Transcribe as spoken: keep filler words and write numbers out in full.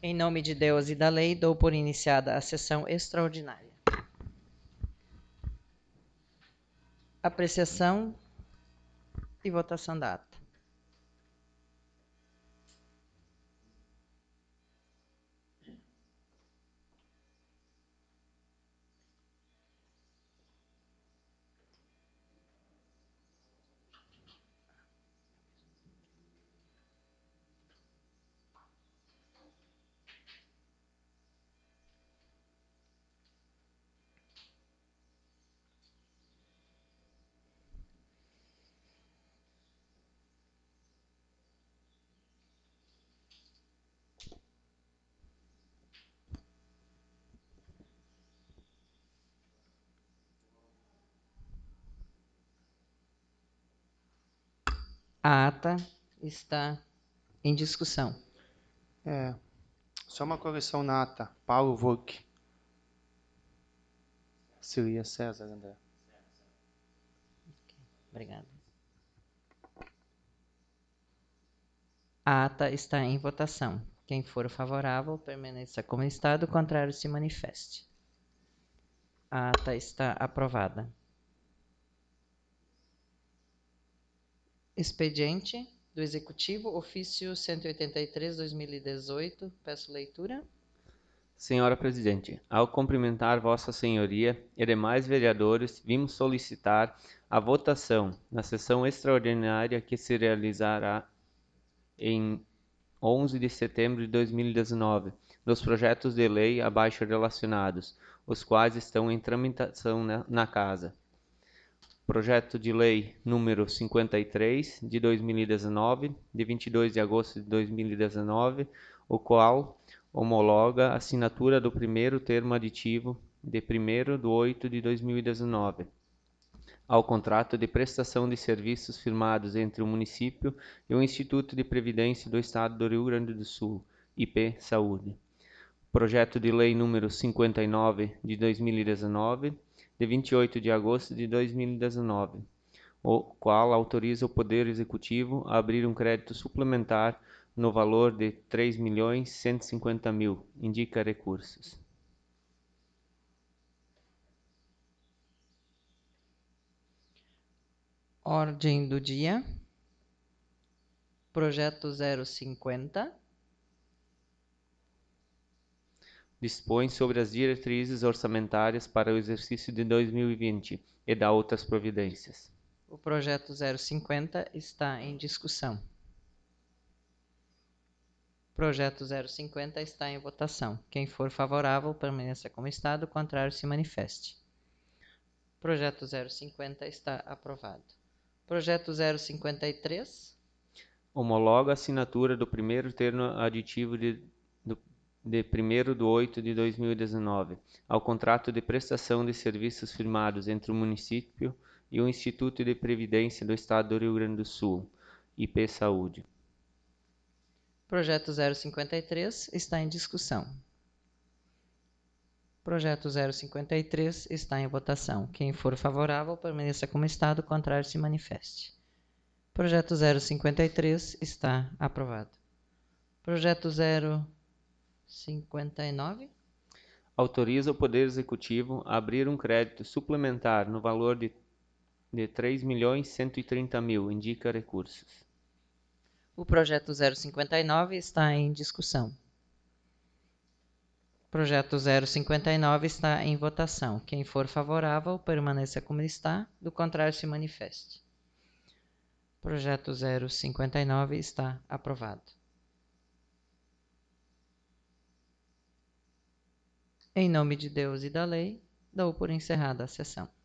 Em nome de Deus e da lei, dou por iniciada a sessão extraordinária. Apreciação e votação da ata. A ata está em discussão. É, só uma correção na ata. Paulo Vogt. Seria César, André. Obrigado. A ata está em votação. Quem for favorável, permaneça como está, do contrário, se manifeste. A ata está aprovada. Expediente do Executivo, ofício cento e oitenta e três, dois mil e dezoito. Peço leitura. Senhora Presidente, ao cumprimentar Vossa Senhoria e demais vereadores, vimos solicitar a votação na sessão extraordinária que se realizará em onze de setembro de dois mil e dezenove, dos projetos de lei abaixo relacionados, os quais estão em tramitação na, na Casa. Projeto de Lei número cinquenta e três, de dois mil e dezenove, de vinte e dois de agosto de dois mil e dezenove, o qual homologa a assinatura do primeiro termo aditivo de primeiro de oito de dois mil e dezenove ao contrato de prestação de serviços firmados entre o município e o Instituto de Previdência do Estado do Rio Grande do Sul, I P Saúde. Projeto de Lei número cinquenta e nove, de dois mil e dezenove, de vinte e oito de agosto de dois mil e dezenove, o qual autoriza o Poder Executivo a abrir um crédito suplementar no valor de três milhões cento e cinquenta mil, indica recursos. Ordem do dia. Projeto zero cinquenta. Dispõe sobre as diretrizes orçamentárias para o exercício de dois mil e vinte e dá outras providências. O projeto zero cinquenta está em discussão. Projeto zero cinquenta está em votação. Quem for favorável, permaneça como está, do contrário, se manifeste. Projeto zero cinquenta está aprovado. Projeto zero cinquenta e três. Homologa a assinatura do primeiro termo aditivo de, do, de primeiro de oito de dois mil e dezenove ao contrato de prestação de serviços firmados entre o município e o Instituto de Previdência do Estado do Rio Grande do Sul, I P Saúde. Projeto zero cinquenta e três está em discussão. Projeto zero cinquenta e três está em votação. Quem for favorável, permaneça como está, do contrário, se manifeste. Projeto zero cinquenta e três está aprovado. Projeto zero cinquenta e nove. Autoriza o Poder Executivo a abrir um crédito suplementar no valor de, de três milhões cento e trinta mil, indica recursos. O projeto zero cinquenta e nove está em discussão. Projeto zero cinquenta e nove está em votação. Quem for favorável, permaneça como está, do contrário, se manifeste. Projeto zero cinquenta e nove está aprovado. Em nome de Deus e da lei, dou por encerrada a sessão.